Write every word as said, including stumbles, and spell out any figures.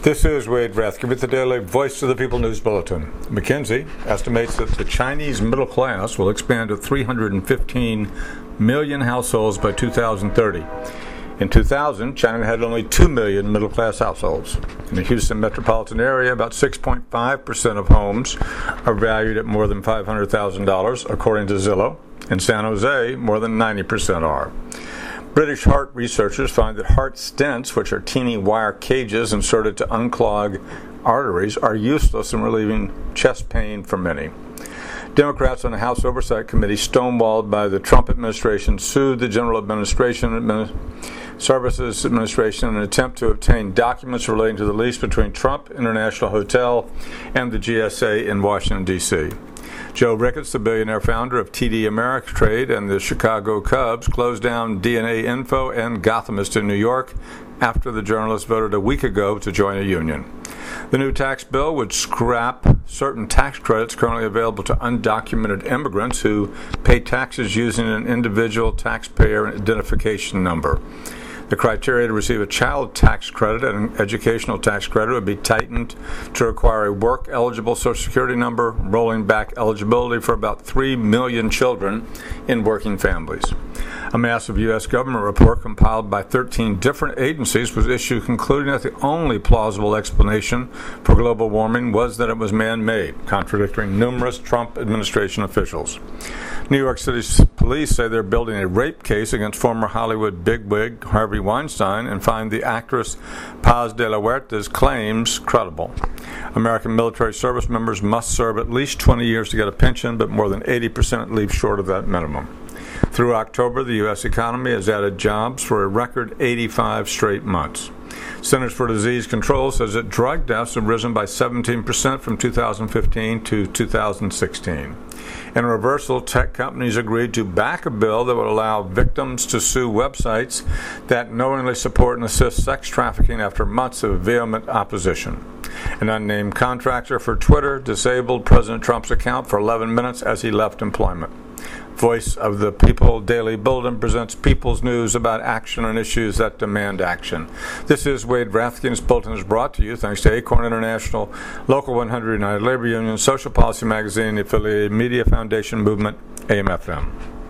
This is Wade Rathke with the Daily Voice of the People News Bulletin. McKinsey estimates that the Chinese middle class will expand to three hundred fifteen million households by two thousand thirty. In two thousand, China had only two million middle-class households. In the Houston metropolitan area, about six point five percent of homes are valued at more than five hundred thousand dollars, according to Zillow. In San Jose, more than ninety percent are. British heart researchers find that heart stents, which are teeny wire cages inserted to unclog arteries, are useless in relieving chest pain for many. Democrats on the House Oversight Committee, stonewalled by the Trump administration, sued the General Administration Admin- Services Administration in an attempt to obtain documents relating to the lease between Trump International Hotel and the G S A in Washington, D C Joe Ricketts, the billionaire founder of T D Ameritrade and the Chicago Cubs, closed down D N A Info and Gothamist in New York after the journalist voted a week ago to join a union. The new tax bill would scrap certain tax credits currently available to undocumented immigrants who pay taxes using an individual taxpayer identification number. The criteria to receive a child tax credit and an educational tax credit would be tightened to require a work-eligible Social Security number, rolling back eligibility for about three million children in working families. A massive U S government report compiled by thirteen different agencies was issued concluding that the only plausible explanation for global warming was that it was man-made, contradicting numerous Trump administration officials. New York City's police say they're building a rape case against former Hollywood bigwig Harvey Weinstein and find the actress Paz de la Huerta's claims credible. American military service members must serve at least twenty years to get a pension, but more than eighty percent leave short of that minimum. Through October, the U S economy has added jobs for a record eighty-five straight months. Centers for Disease Control says that drug deaths have risen by seventeen percent from two thousand fifteen to two thousand sixteen. In a reversal, tech companies agreed to back a bill that would allow victims to sue websites that knowingly support and assist sex trafficking after months of vehement opposition. An unnamed contractor for Twitter disabled President Trump's account for eleven minutes as he left employment. Voice of the People Daily Bulletin presents people's news about action on issues that demand action. This is Wade Rathke. This bulletin is brought to you thanks to Acorn International, Local one hundred United Labor Union, Social Policy Magazine, the affiliated Media Foundation Movement, A M F M.